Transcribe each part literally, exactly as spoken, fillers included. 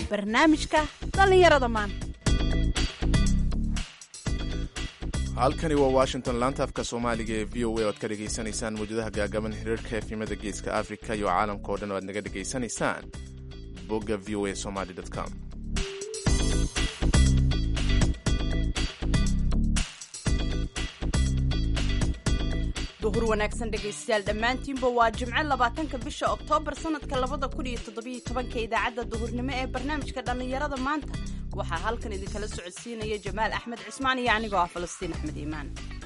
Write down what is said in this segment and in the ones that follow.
barnaamijka dhallinyarada maanta. halkani waa washington laanta afka soomaaliga ee v o a oad ka dhegaysanaysaan mawjadaha gaagaban xiriirka efimada geeska africa iyo caalamka oo dhan o aad naga dhegaysanaysaan bogga v o a somaly com. duhur wanaagsan dhegaystayaal dhammaantiinba waa jimce labaatanka bisha oktoobar sanadka labada kun iyo toddobiyo tobanka idaacadda duhurnimo ee barnaamijka dhallinyarada maanta waxaa halkan idinkala socodsiinaya jamaal axmed cismaan iyo anigoo ah falastiin axmed iimaan.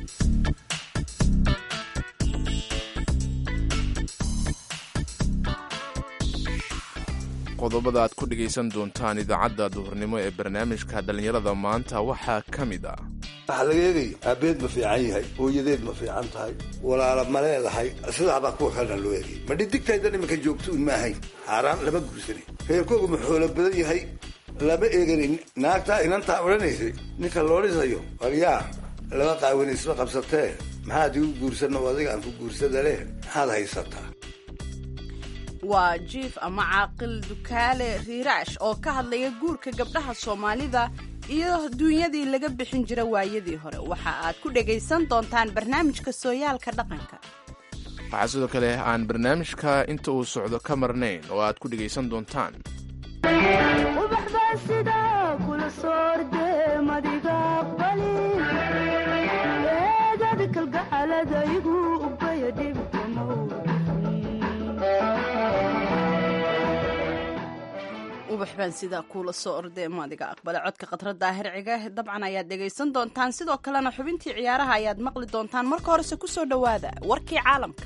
qodobada aad ku dhegaysan doontaan idaacadda duhurnimo ee barnaamijka dhallinyarada maanta waxaa ka mid ah waxaa laga eegaya aabeed ma fiican yahay, hooyadeed ma fiican tahay, walaala ma leedahay, sidaabaa kuwa kalena loo eegay. ma dhidigtaydan imanka joogto un ma ahayn, xaaraan lama guursanin, reerkoogu ma xoolo badan yahay lama eeganin. naagtaa inantaa odhanaysay ninka loo dhisayo waryaa laba qaawani isma qabsatee maxaad igu guursanno adiga aan ku guursada leh maxaad haysataa. waa jiif ama caaqil dukaale riiraash oo ka hadlaya guurka gabdhaha soomaalida iyo duunyadii laga bixin jira waayadii hore. waxa aad ku dhegaysan doontaan barnaamijka sooyaalka dhaqanka. waxaa sidoo kale aan barnaamijka inta uu socdo ka marnayn oo aad ku dhegaysan doontaan ubax baan sidaa kuula soo ordee maadiga aqbale codka khadra daahir ciga dabcan ayaad dhegaysan doontaan. sidoo kalena xubintii ciyaaraha ayaad maqli doontaan. marka horese ku soo dhowaada warkii caalamka.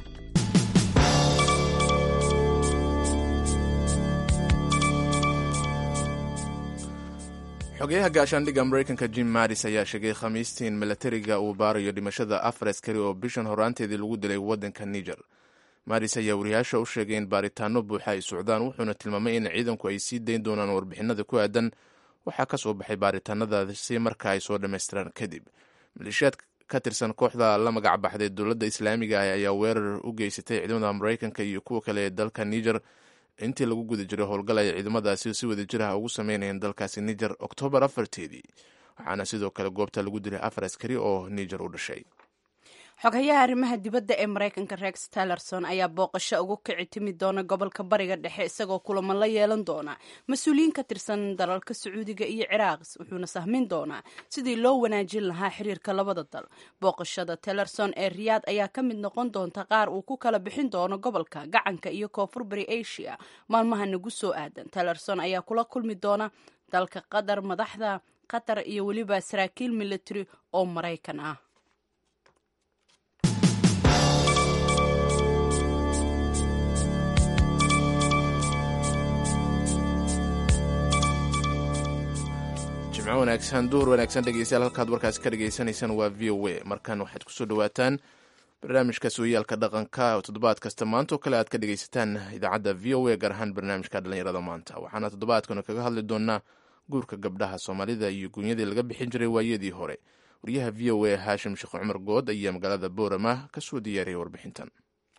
xogeyaha gaashaandhigga maraykanka jim mattis ayaa sheegay khamiistii in milatariga uu baarayo dhimashada afar askari oo bishan horaanteedii lagu dilay waddanka niger. mattis ayaa wariyaasha u sheegay in baaritaano buuxa ay socdaan, wuxuuna tilmaamay in ciidanku ay sii dayn doonaan warbixinada ku aadan waxaa ka soo baxay baaritaanadaasi marka ay soo dhammaystiraan kadib. maleeshiyaad ka tirsan kooxda la magac baxday dowladda islaamiga ah ayaa weerar u geysatay ciidamada maraykanka iyo kuwa kale ee dalka niger intii lagu guda jiray howlgal ay ciidamadaasi si wada jir ah ugu sameynayeen dalkaasi niger oktoobar afarteedii, waxaana sidoo kale goobta lagu dilay afar askari oo niger u dhashay. xogayaha arrimaha dibadda ee maraykanka rex tillerson ayaa booqasho ugu kici timi doona gobolka bariga dhexe isagoo kulamo la yeelan doona mas-uuliyiin ka tirsan dalalka sacuudiga iyo ciraaq, wuxuuna sahmin doonaa sidii loo wanaajin lahaa xiriirka labada dal. booqashada tillerson ee riyaad ayaa ka mid noqon doonta qaar uu ku kala bixin doono gobolka gacanka iyo koonfur bari asia maalmaha nagu soo aadan. tillerson ayaa kula kulmi doona dalka qatar, madaxda qatar iyo weliba saraakiil military oo maraykan ah. wanaagsan duhur wanaagsan dhegeystayaal, halkaad warkaasi ka dhegaysanaysaan waa v o a. markan waxaad kusoo dhawaataan barnaamijka sooyaalka dhaqanka oo toddobaad kasta maanta oo kale aad ka dhegaysataan idaacadda v o a, gaar ahaan barnaamijka dhallinyarada maanta. waxaana toddobaadkana kaga hadli doonaa guurka gabdhaha soomaalida iyo guunyadii laga bixin jiray waayadii hore. wariyaha v o a haashim sheekh cumar good ayaa magaalada boorama ka soo diyaariyay warbixintan.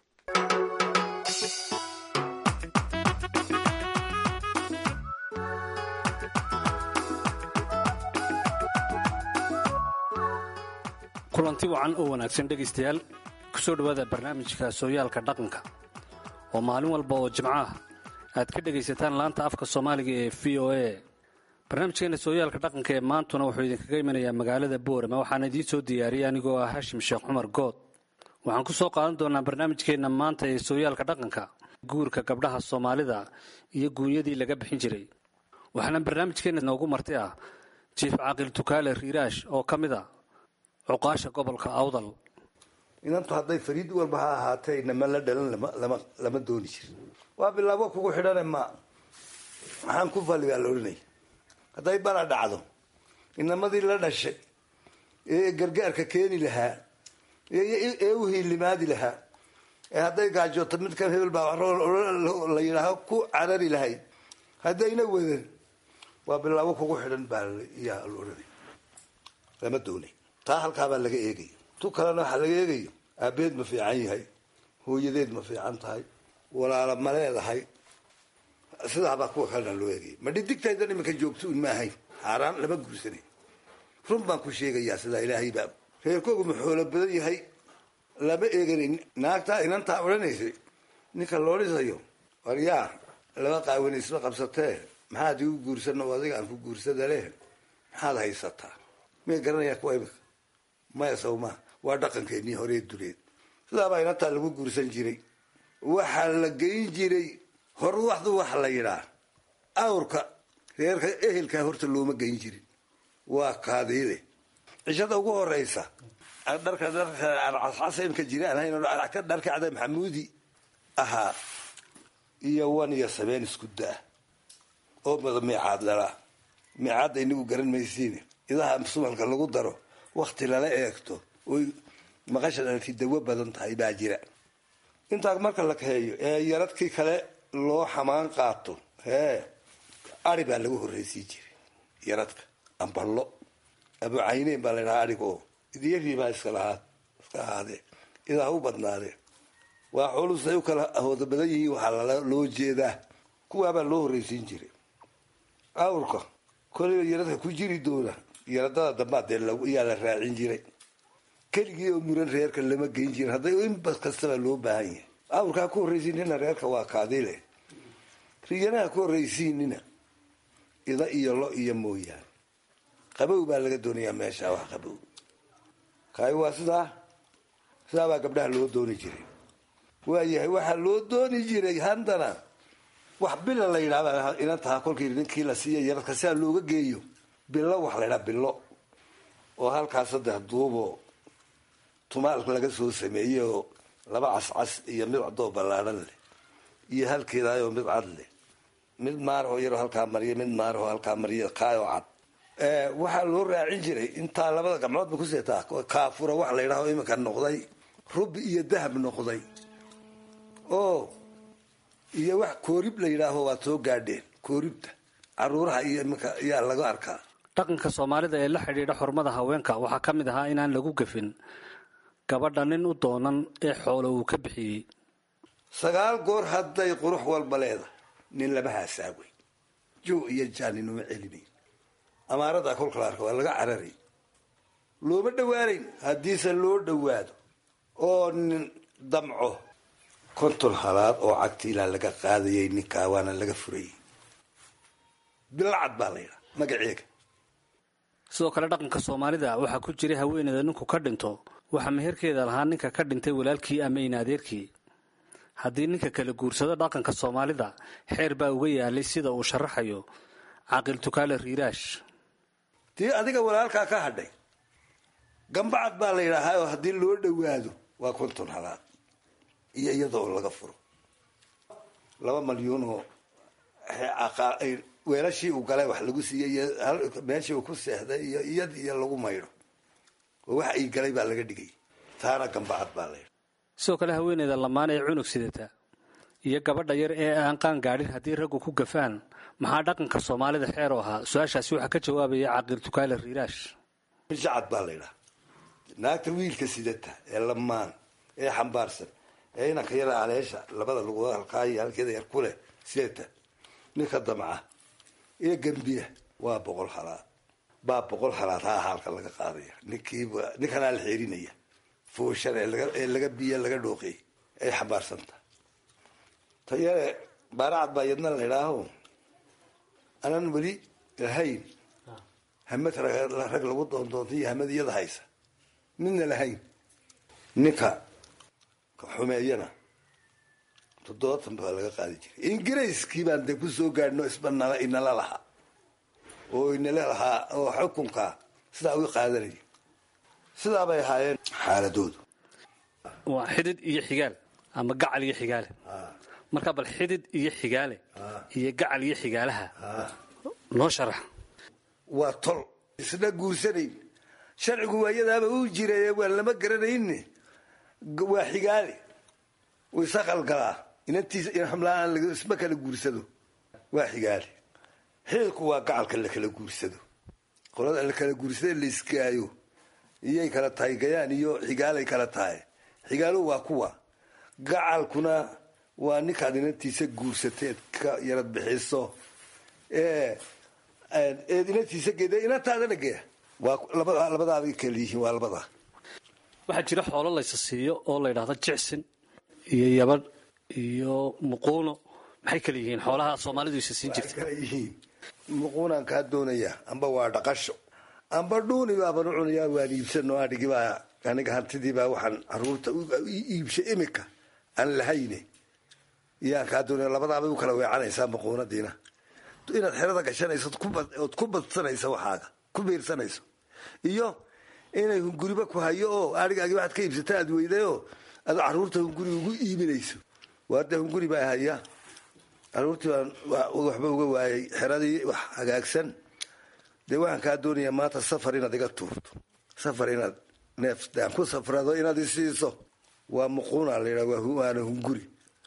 kulanti wacan oo wanaagsan dhegaystayaal, ku soo dhowaada barnaamijka sooyaalka dhaqanka oo maalin walba oo jimco ah aad ka dhegaysataan laanta afka soomaaliga ee v o a. barnaamijkeena sooyaalka dhaqanka ee maantuna wuxuu idinkaga imanayaa magaalada boorama, waxaana idiin soo diyaariyay anigoo ah haashim sheekh cumar good. waxaan ku soo qaadan doonaa barnaamijkeenna maanta ee sooyaalka dhaqanka guurka gabdhaha soomaalida iyo guunyadii laga bixin jiray. waxaana barnaamijkeenna noogu marti ah jiif caaqil dukaale riiraash oo ka mid a cuqaasha gobolka awdal. inantu hadday fariid walba ha ahaatee inama la dhalan lama dooni jirin. waa bilaabo kugu xidhane ma maxaan ku fali baa la odhanaya. hadday bala dhacdo inamadii la dhashay ee gargaarka keeni lahaa ee u hiilimaadi lahaa ee hadday gaajooto midkan hebel baa la yidhaaho ku carari lahayd haddayna wadan waa bilaabo kugu xidhan baa yaa la odhanaya. lama doonay. taa halkaabaa laga eegaya. tu kalena waxaa laga eegaya aabeed ma fiican yahay, hooyadeed ma fiican tahay, walaala ma leedahay, sidaabaa kuwa kalena loo eegay ma dhidigtaydan iminka joogto un ma ahayn xaaraan lama guursanay run baan ku sheegayaa sidaa ilaahay baa reerkoogu ma xoolo badan yahay lama eeganin naagtaa inantaa odhanaysay ninka loo dhisayo waryaa laba qaawani isma qabsatee maxaad igu guursan oo adiga aan ku guursada leh maxaad haysataa may garanayaa kuwa imika maya sawmaa waa dhaqankeennii horee duleed sidaabaa inantaa lagu guursan jiray waxaa la geyn jiray horwaxdu waxa la yidhaa awrka reerka ehelkaa horta looma geyn jirin waa kaadiide cishada ugu horeysa dharka dharka cascasa imka jiraan hayn dharka cada maxamuudi ahaa iyo wan iyo sabeen isku daa oo mada miicaad lalaa miicaadda inagu garan maysiin idaha sumalka lagu daro wakti lala eegto oy maqashadalki dawo badan tahay baa jira intaa marka la kaheeyo ee yaradkii kale loo xamaan qaato hee ari baa lagu horreysii jiray yaradka amballo abucayneyn baa laydhahaa arigoo idyafii baa iska lahaad iska ahaadee idaa u badnaadee waa culus ay u kala hooda badan yihiin waxaa loo jeedaa kuwaabaa loo horreysiin jiray awrka koleyba yaradka ku jiri doona yaradada dambaa dee yaa la raacin jiray keligii oo muran reerka lama geyn jirin hadday inba kastaba loo baahan yahay awrkaa ku horreysiinina reerka waa kaadile riyanaha ku horreysiinina ida iyo lo iyo mooyaane qabow baa laga doonayaa meesha wax qabow kaay waa sidaa sidaabaa gabdhaha loo dooni jiray waayahay waxaa loo dooni jiray haddana wax bila la yidhahda inantaha kolkii ninkii la siiya yaradka sidaa looga geeyo bilo wax la ydhaha bilo oo halkaas saddex duubo tumaalka laga soo sameeyey oo laba cascas iyo mid cadoo ballaadhan leh iyo halkeedaayoo mid cad leh mid maarahoo yaroo halkaa mariya mid maarahoo halkaa mariya kaayoo cad waxaa loo raacin jiray intaa labada gacmood ba ku seetaa kaafura wax la yidhaho iminka noqday rubi iyo dahab noqday oo iyo wax koorib la yidhaaho waad soo gaadheen kooribta caruuraha iyo iminka ayaa laga arkaa dhaqanka soomaalida ee la xidhiidha xurmada haweenka waxaa ka mid ahaa inaan lagu gafin gabadha nin u doonan ee xoolo uu ka bixiyey sagaal goor hadday qurux walba leedahay nin lama haasaawey jow iyo jaanin uma celinayn amaaradaa kolka la arka waa laga cararay looma dhawaanayn haddiise loo dhawaado oo nin damco konton halaad oo cagti ilaa laga qaadayay ninkaa waana laga furayay bilacad baa la yidhaha magaceega sidoo kale dhaqanka soomaalida waxaa ku jiray haweeneyda ninku ka dhinto waxaa meherkeeda lahaa ninka ka dhintay walaalkii ama in adeerkii haddii ninka kala guursado dhaqanka soomaalida xeer baa uga yaalay sida uu sharaxayo caaqil tukaale riiraash tii adiga walaalkaa ka hadhay gambacad baa la yidhaahaa oo haddii loo dhawaado waa konton halaad iyo iyadoo laga furo laba malyuunoo weelashii uu galay wax lagu siiyey iyo meeshii uu ku seexday iyo iyad iyo lagu maydho oo wax ay galay baa laga dhigay taana gambacad baa layidha sidoo kale haweeneyda lamaan ee cunug sidata iyo gabadha yar ee aan qaan gaadhin haddii raggu ku gafaan maxaa dhaqanka soomaalida xeer u ahaa su-aashaasi waxaa ka jawaabaya caaqil tukaale riiraash jacad baa la yidhaha naagta wiilka sidata ee lamaan ee xambaarsan ee inanka yara aleesha labada lugood halkaa iyo halkeeda yar ku leh sidata ninka damca ee gambiya waa boqol halaad baa boqol halaad ha halka laga qaadaya ninkiiba ninkanaa la xeerinaya fooshan ee laga biya laga dhooqey ay xambaarsanta tayare baaracad baa yadna la idhaaho anan weli lahayn hamad rag lagu doondoontay iyo hamad iyada haysa midna lahayn ninka xumeeyana toddobaatan baa laga qaadi jiray ingiriiskii baan de ku soo gaadhno isba nala inala lahaa oo inala lahaa oo xukunka sidaa uga qaadanaya sidaa bay ahaayeen xaaladoodu waa xidid iyo xigaal ama gacal iyo xigaale marka bal xidid iyo xigaale iyo gacal iyo xigaalaha noo sharax waa tol isna guursanayn sharcigu waayadaaba uu jiray waa lama garanayne waa xigaale way saqalgalaa inantiisa in xamlaan laga isma kala guursado waa xigaale xididku waa gacalka la kala guursado qolada la kala guursada la iskaayo iyay kala tahay gayaan iyo xigaalay kala tahay xigaalu waa kuwa gacalkuna waa ninkaad inantiisa guursateed ka yarad bixiso ee eed inantiisa geeda inantaadana geeya waa labadaabay kala yihiin waa labadaa. waxaa jira xoolo laysa siiyo oo la yidhaahdo jicsin iyo yabadh iyo muquuno maxay kala yihiin xoolaha soomaalidu isa siin jirta? kala yihiin muquunaan kaa doonayaa amba waa dhaqasho amba dhuuni baaban u cunayaa waan iibsano adhigi baa aniga hantidii baa waxaan caruurta iibsha imika aan lahayne iyaan kaa doonaya labadaabay u kala weecanaysaa muquunadiina inaad xerada gashanayso ood ku badsanayso waxaaga ku biirsanayso iyo inay hunguriba ku hayo oo adhigaagi waxaad ka iibsata aad weydayoo aad caruurta hunguri ugu iibinayso waade hunguri baa haya caruurtii baan waxba uga waayay xeradii wax hagaagsan dee waxaan kaa doonayaa maanta safar inaad iga tuurto safar inaad neef aan ku safrado inaad isiiso waa muquuna la yidhaha waana hunguri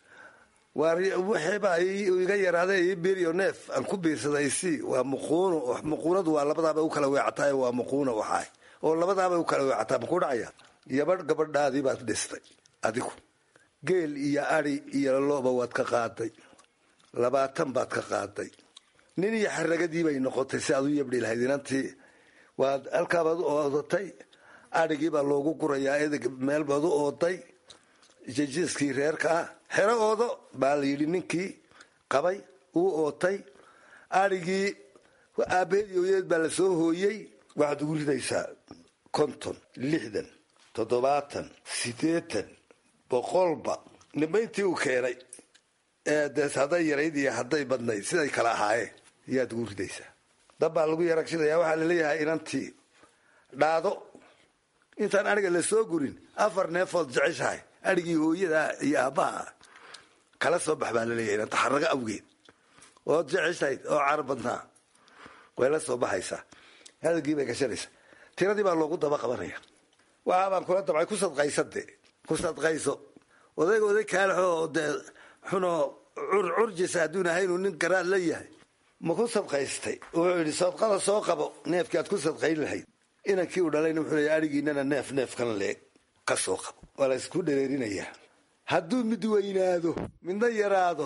waxba iga yaraada beriyo neef aan ku biirsaday si waa muquuno muquunadu waa labadaaba u kala weecataay waa muquuna waxaay oo labadaaba u kala weecataa makuu dhacaya yabadh gabadhaadii baad dhistay adigu geel iyo ari iyo looba waad ka qaaday labaatan baad ka qaaday nin iyo xaragadii bay noqotay si aad u yabdhi lahayd inantii waad halkaabaad u oodatay adhigii baa loogu gurayaa edeg meel baad u ooday jajiiskii reerkaa xero oodo baa la yidhi ninkii qabay uu ootay adhigii aabaheed hooyadeed baa la soo hooyey waxaad ugu ridaysaa konton lixdan toddobaatan siddeetan boqolba nimayntii uu keenay ee dees hadday yarayd iyo hadday badnayd siday kala ahaayeen iyaad ugu ridaysaa dab baa lagu yaragsidayaa waxaa laleeyahay inantii dhaado intaan adhiga la soo gurin afar neefood jeceshahay adhigii hooyadaa iyo aabbaha kala soo bax baa laleeyahay inanta xarago awgeed ood jeceshahayd oo car badnaa way la soo baxaysaa hadalgii bay gashanaysaa tiradii baa loogu daba qabanaya waxaabaan kula dabcay ku sadqaysade ku sadqayso odayga oday kaalaxoo dee xunoo curjisa hadduun ahaynuu nin garaad la yahay ma ku sadqaystay wuxuu yidhi sadqada soo qabo neefkii aad ku sadqayn lahayd inankii uu dhalayna wuxuu leeya adhigiinana neef neefkan leeg ka soo qabo waa la isku dhereerinayaa hadduu mid weynaado midna yaraado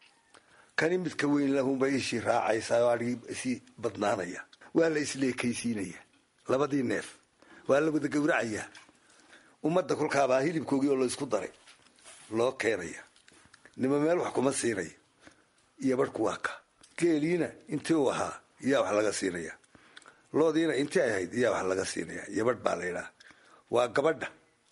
kani midka weyn lahunbay ishii raacaysaa oo adhigii isii badnaanaya waa la isleekaysiinaya labadii neef waa la wada gowracayaa ummadda kolkaabaa hilibkoogii oo laysku daray loo keenaya nima meel wax kuma siinaya iyo barhku waa ka geeliina intii uu ahaa iyaa wax laga siinaya loodiina intii ay ahayd iyaa wax laga siinaya iyo barh baa la yidhaha waa gabadha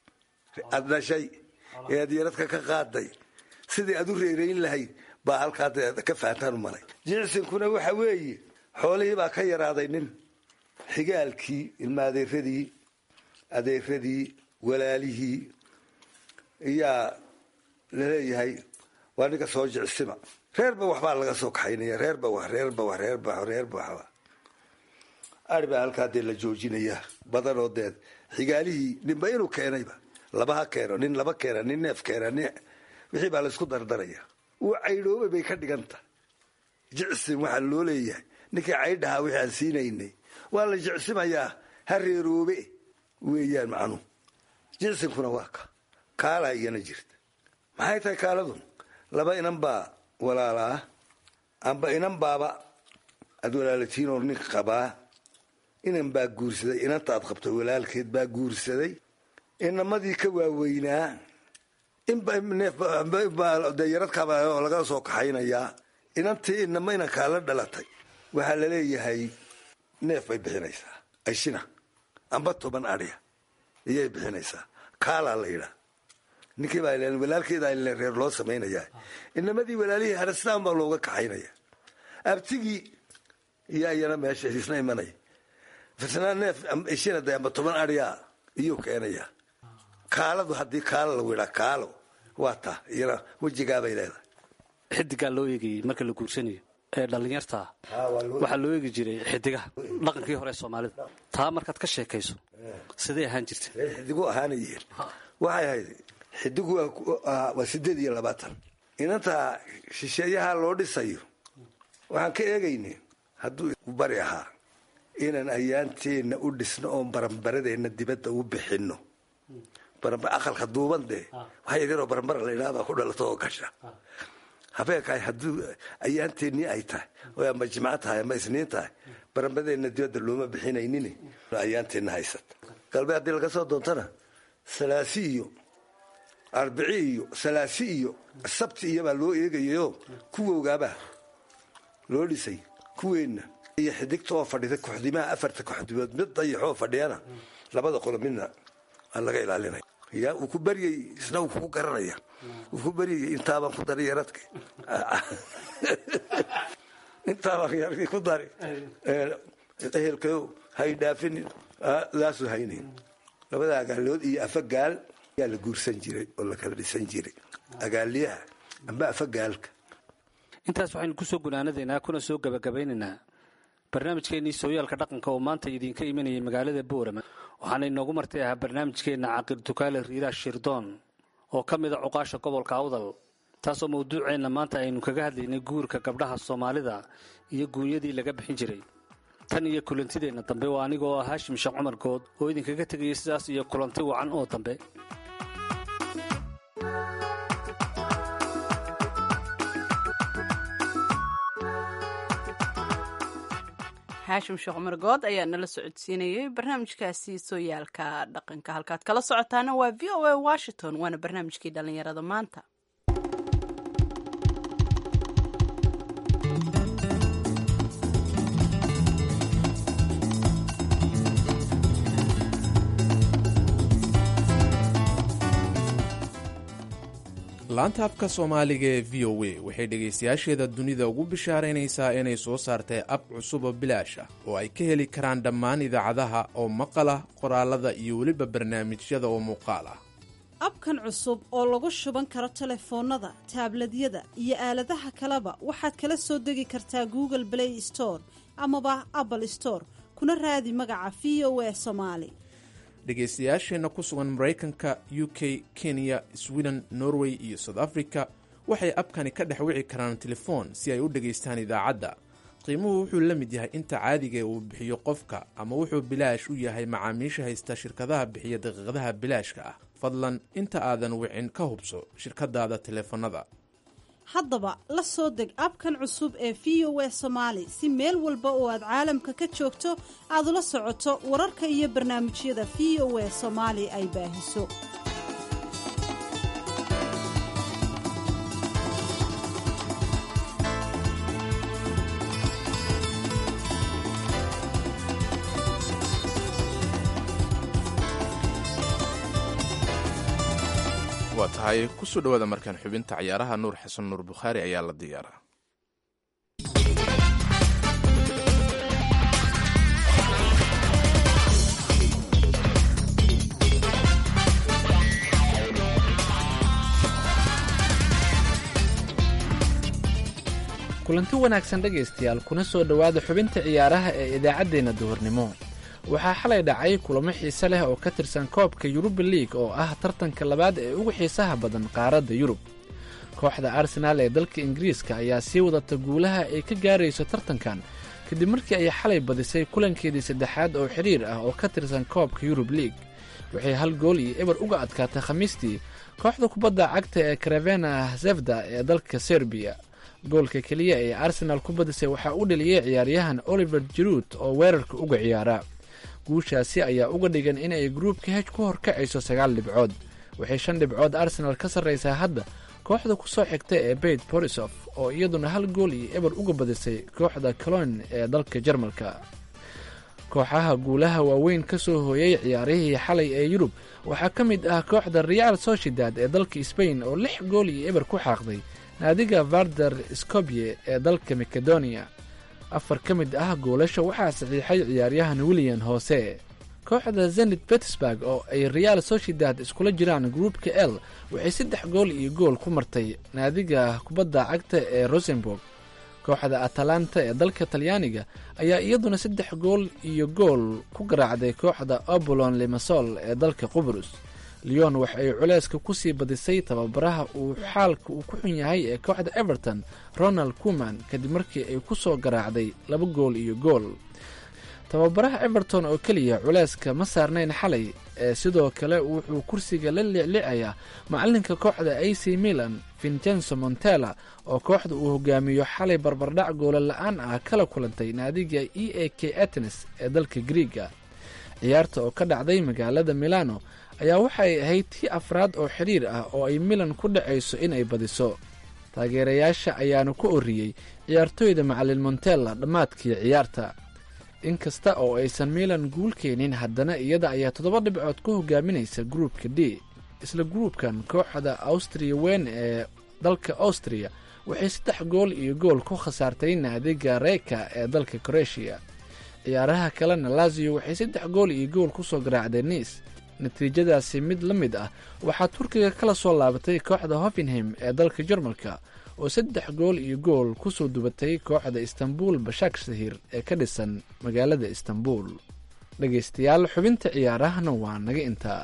aad dhashay ee aad yaradka ka qaaday sidii aad u reerayn lahayd baa halkaa ka fahantaan u malay jicsinkuna waxa weeye xoolihii baa ka yaraaday nin xigaalkii ilma adeeradii adeeradii walaalihii iyaa laleeyahay waa ninka soo jicsima reerba waxbaa laga soo kaxaynaya reerba wax reerba wax reerba reerba waxba ari baa halkaa dee la joojinaya badanoo deed xigaalihii ninba inuu keenayba laba ha keeno nin laba keena nin neef keena nin wixii baa laysku dardaraya uu caydhoobay bay ka dhiganta jicsin waxaa loo leeyahay ninkii caydhahaa wixii aan siinaynay waa la jicsimayaa ha reeroobe weeyaan macnuhu jicsinkuna waa ka kaalaa iyana jirta maxay tahay kaaladu laba inan baa walaalaa amba inan baaba aad walaalatiin oo ninka qabaa inan baa guursaday inanta aad qabto walaalkeed baa guursaday inamadii ka waaweynaa inbayaradkaaba laga soo kaxaynayaa inantii inama inankaa la dhalatay waxaa laleeyahay neef bay bixinaysaa ashina amba toban adhiya iyay bixinaysaa kaalaa la yidhaa ninkii baa walaalkeeda reer loo samaynayaa inamadii walaalihii harastaan baa looga kaxaynaya abtigii iyo iyana meesha isna imanaya fisnaa neef ishina de amba toban adhiya iyuu keenaya kaaladu haddii kaalo lagu yidhaa kaalo waa taa iyana wejigaabay leedahay xidigaa loo eegayey marka la guursanayo ee dhallinyartaa waxaa loo eegi jiray xidigaha dhaqankii hore ee soomaalida taa markaad ka sheekayso siday ahaan jirta xidigu ahaanayeen waxay ahayd xidigu waa sideed iyo labaatan inantaa shisheeyaha loo dhisayo waxaan ka eegaynay hadduu bari ahaa inaan ayaanteenna u dhisno oon baranbaradeenna dibadda u bixinno barambar aqalka duuban dee waxay yaroo barambar la yidhahdaa ku dhalato oo gasha habeenkaay hadduu ayaanteennii ay tahay oo ama jimco tahay ama isniin tahay barambadeena dibadda looma bixinaynin ayaanteenna haysata galbeed haddii laga soo doontana salaasi iyo arbici iyo salaasi iyo sabti iyobaa loo eegayayo kuwowgaabaa loo dhisay kuweenna iyo xidigta oo fadhida kuxdimaha afarta kuxdimood mid dayaxoo fadhiyana labada qolo midna waa laga ilaalinaya yaa uu ku baryay isna uu kugu garanaya uu ku baryay intaabaan ku dari yaradka intaabaan yaradkii ku dari ehelkayo hay dhaafinin laasu haynayn labada agaalood iyo afagaal yaa la guursan jiray oo la kala dhisan jiray agaaliyaha amba afagaalka intaas waxaynu kusoo gunaanadaynaa kuna soo gabagabaynaynaa barnaamijkeennii sooyaalka dhaqanka oo maanta idinka imanayay magaalada boorama waxaana inoogu martay ahaa barnaamijkeenna caaqil tukaale riiraah shirdoon oo ka mid a cuqaasha gobolka awdal taasoo mawduuceenna maanta aynu kaga hadlaynay guurka gabdhaha soomaalida iyo guunyadii laga bixin jiray tan iyo kulantideenna dambe waa anigoo ah haashim sheekh cumar good oo idinkaga tegaya sidaas iyo kulanti wacan oo dambe haashim sheekh cumar good ayaa nala socodsiinayay barnaamijkaasi sooyaalka dhaqanka halkaad kala socotaana waa v o a washington waana barnaamijkii dhallinyarada maanta laanta afka soomaaliga ee v o a waxay dhegaystayaasheeda dunida ugu bishaaraynaysaa inay soo saartay ab cusub oo bilaash ah oo ay ka heli karaan dhammaan idaacadaha oo maqal ah qoraalada iyo weliba barnaamijyada oo muuqaal ah abkan cusub oo lagu shuban karo telefoonnada taabladyada iyo aaladaha kaleba waxaad kala soo degi kartaa google play store amaba apple store kuna raadi magaca v o a somaali dhegaystayaasheenna ku sugan maraykanka u k kenya sweden norway iyo south africa waxay abkani ka dhex wici karaan telefoon si ay u dhegaystaan idaacadda qiimuhu wuxuu la mid yahay inta caadigae uu bixiyo qofka ama wuxuu bilaash u yahay macaamiisha haysta shirkadaha bixiya daqiiqadaha bilaashka ah fadlan inta aadan wicin ka hubso shirkadaada teleefanada haddaba la soo deg abkan cusub ee v o a somaali si meel walba oo aad caalamka ka joogto aad ula socoto wararka iyo barnaamijyada v o a somaali ay baahiso waa tahay kusoo dhawaada markaan xubinta cayaaraha nuur xasan nuur bukhaari ayaa la diyaaraa kulanti wanaagsan dhegaystayaal kuna soo dhowaada xubinta ciyaaraha ee idaacaddeenna duhurnimo waxaa xalay dhacay kulamo xiise leh oo ka tirsan koobka yuruba liig oo ah tartanka labaad ee ugu xiisaha badan qaaradda yurub kooxda arsenaal ee dalka ingiriiska ayaa sii wadata guulaha ay ka gaarayso tartankan kadib markii ay xalay badisay kulankeedii saddexaad oo xidhiir ah oo ka tirsan koobka yurub liig waxay hal gool iyo eber uga adkaatay khamiistii kooxda kubadda cagta ee karavena zefda ee dalka serbiya goolka keliya ee arsenaal ku badisay waxaa u dheliyey ciyaaryahan oliver jiruud oo weerarka uga ciyaara guushaasi ayaa uga dhigan inay gruubka hej ku horkacayso sagaal dhibcood waxay shan dhibcood arsenaal ka sarraysaa hadda kooxda ku soo xigta ee beit borisof oo iyaduna hal gool iyo eber uga badisay kooxda colon ee dalka jarmalka kooxaha guulaha waaweyn ka soo hooyay ciyaarihii xalay ee yurub waxaa ka mid ah kooxda real sociedad ee dalka sbain oo lix gool iyo eber ku xaaqday naadiga varder skobye ee dalka macedonia afar ka mid ah goolasha waxaa saxiixay ciyaaryahan william hoose kooxda zenit petersburg oo ay real sociedad iskula jiraan gruupka l waxay saddex gool iyo gool ku martay naadiga kubadda cagta ee rosenborg kooxda atalanta ee dalka talyaaniga ayaa iyaduna saddex gool iyo gool ku garaacday kooxda obolon limasol ee dalka qubrus leon waxa ay culeyska ku sii badisay tababaraha uu xaalka uu ku xun yahay ee kooxda everton ronald kuman kadib markii ay ku soo garaacday laba gool iyo gool tababaraha everton oo keliya culeyska ma saarnayn xalay ee sidoo kale wuxuu kursiga la liiclicayaa macalinka kooxda a c milan vincenzo montella oo kooxda uu hogaamiyo xalay barbardhac goola la-aan ah kala kulantay naadiga e a k atenes ee dalka griiga. ciyaarta oo ka dhacday magaalada milano ayaa waxay ahayd tii afraad oo xidhiir ah oo ay milan ku dhacayso inay badiso. taageerayaasha ayaana ku oriyey ciyaartooyda macalin montella dhammaadkii ciyaarta. inkasta oo aysan milan guul keenin haddana iyada ayaa toddoba dhibcood ku hogaaminaysa gruupka d. isla gruupkan kooxda austriya weyn ee dalka austriya waxay saddex gool iyo gool ku khasaartay naadiga reyka ee dalka kroatiya. ciyaaraha kalena lazio waxay saddex gool iyo gool kusoo garaacday niis. natiijadaasi mid la mid ah waxaa turkiga kala soo laabatay kooxda hoffenheim ee dalka jarmalka oo saddex gool iyo gool kusoo dubatay kooxda istanbul bashakshahir ee ka dhisan magaalada istanbul. dhegaystayaal xubinta ciyaarahana waa naga intaa.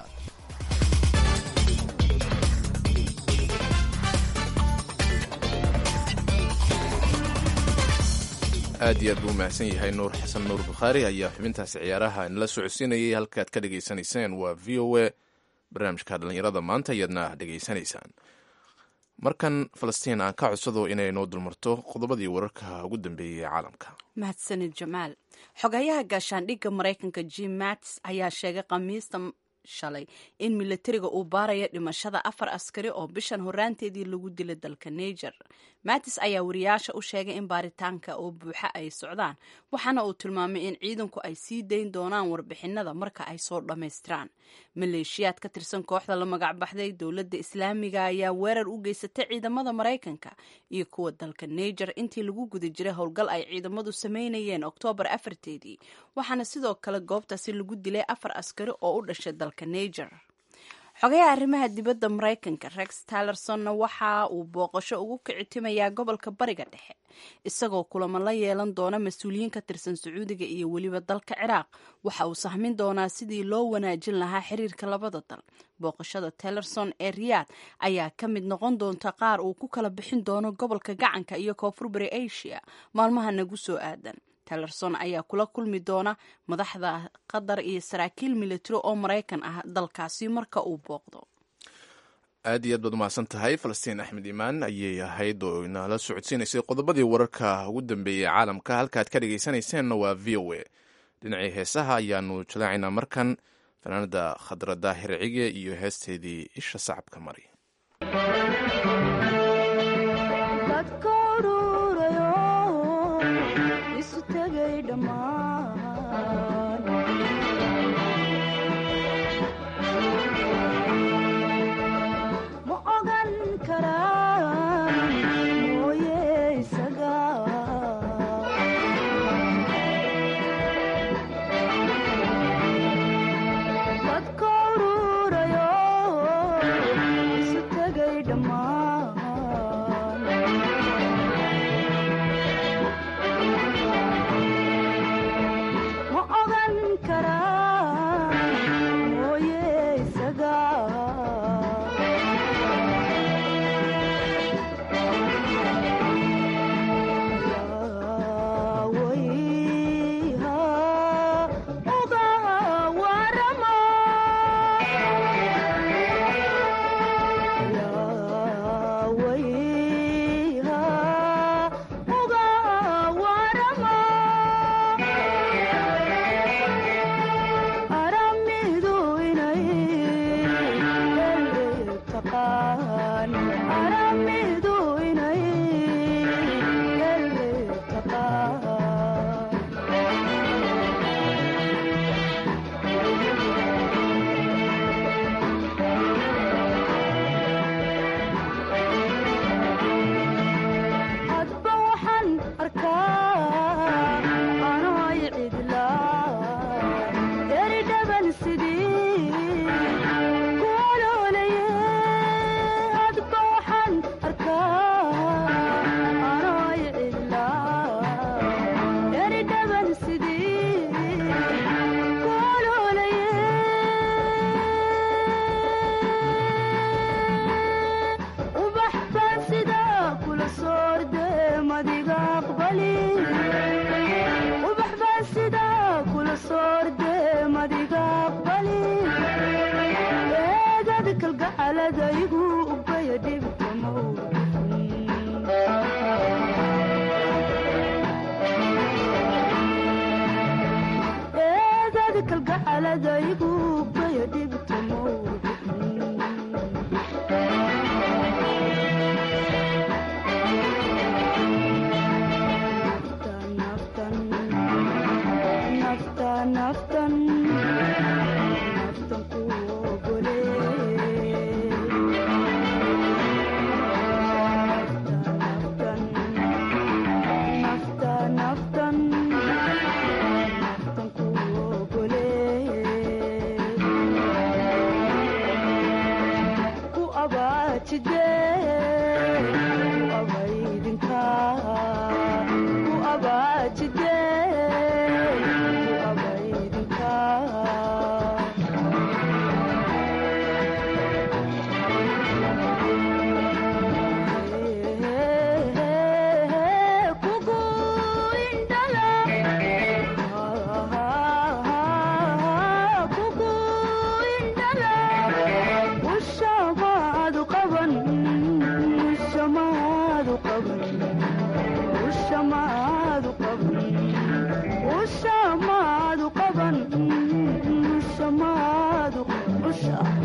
aad iyo aad buu umahadsan yahay nuur xasan nuur bukhaari ayaa xubintaasi ciyaaraha inala socodsiinayay. halkaad ka dhegaysanayseen waa v o a barnaamijka dhallinyarada maanta iyadna dhegaysanaysaan. markan falastiin aan ka codsado inay noo dulmarto qodobadii wararka ugu dambeeyey ee caalamka. mahadsanid jamaal. xogayaha gaashaandhigga maraykanka jim mattis ayaa sheegay khamiista shalay in milatariga uu baaraya dhimashada afar askari oo bishan horaanteedii lagu dilay dalka niger. mattis ayaa wariyaasha u sheegay in baaritaanka oo buuxa ay socdaan, waxaana uu tilmaamay in ciidanku ay sii dayn doonaan warbixinada marka ay soo dhammaystiraan. maleeshiyaad ka tirsan kooxda la magac baxday dowladda islaamiga ayaa weerar u geysatay ciidamada maraykanka iyo kuwa dalka niger intii lagu guda jiray howlgal ay ciidamadu sameynayeen oktoobar afarteedii, waxaana sidoo kale goobtaasi lagu dilay afar askari oo u dhashay dalka niger. xogayaha arrimaha dibadda maraykanka rex tillersonna waxa uu booqasho ugu kicitimayaa gobolka bariga dhexe, isagoo kulamo la yeelan doona mas-uuliyiin ka tirsan sacuudiga iyo weliba dalka ciraaq. waxa uu sahmin doonaa sidii loo wanaajin lahaa xiriirka labada dal. booqashada tillerson ee riyaad ayaa ka mid noqon doonta qaar uu ku kala bixin doono gobolka gacanka iyo koonfur bari asia maalmaha nagu soo aadan. tillerson ayaa kula kulmi doona madaxda qatar iyo saraakiil militari oo maraykan ah dalkaasi marka uu booqdo. aad iyo aad baad umahadsan tahay falastiin axmed imaan ayay ahayd oo inala socodsiinaysay qodobadii wararka ugu dambeeyey caalamka. halkaad ka dhegaysanayseena waa v o a. dhinacii heesaha ayaanu jalaacaynaa markan fanaanada khadra daahir cige iyo heesteedii isha sacabka mari.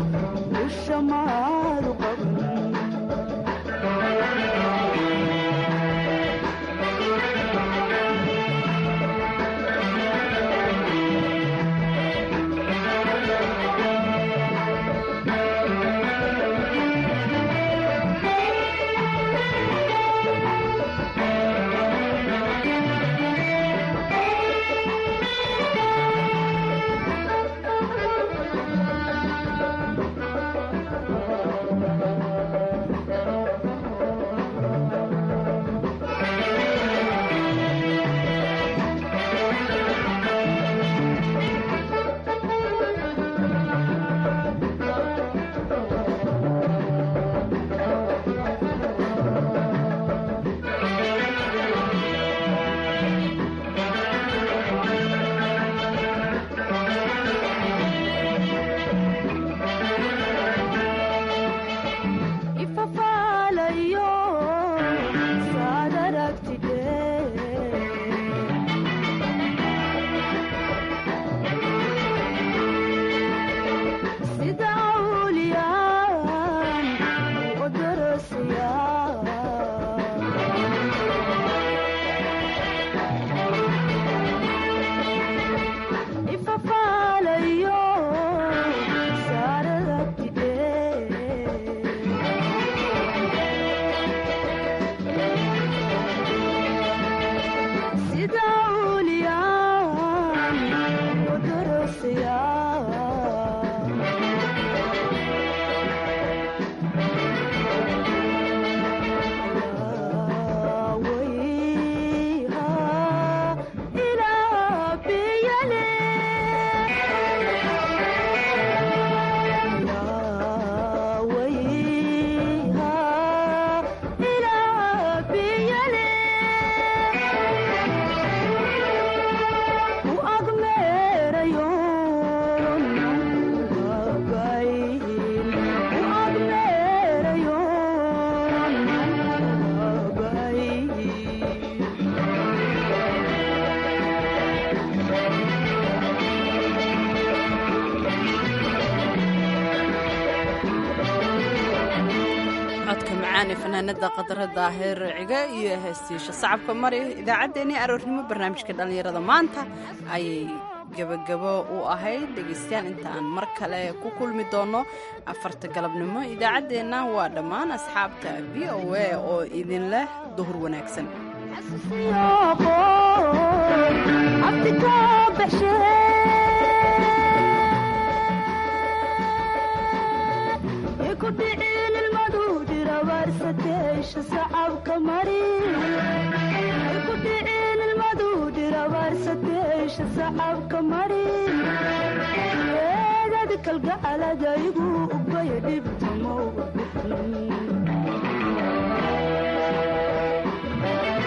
fanaanada qadra daahir ciga iyo heestiisha sacabka mari idaacaddeenii aroornimo barnaamijka dhallinyarada maanta ayay gabagabo u ahayd dhegaystayaal inta aan mar kale ku kulmi doono afarta galabnimo idaacaddeenna waa dhammaan asxaabta v o a oo idin leh duhur wanaagsan sacabka mari ku dhicin ilmaduudi rabaarsateesha sacabka mari eedad kalgacalada igu ubaya dhibta mawga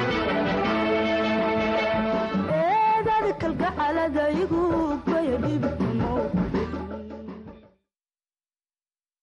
eedad kalgacalada igu ubaya dhibta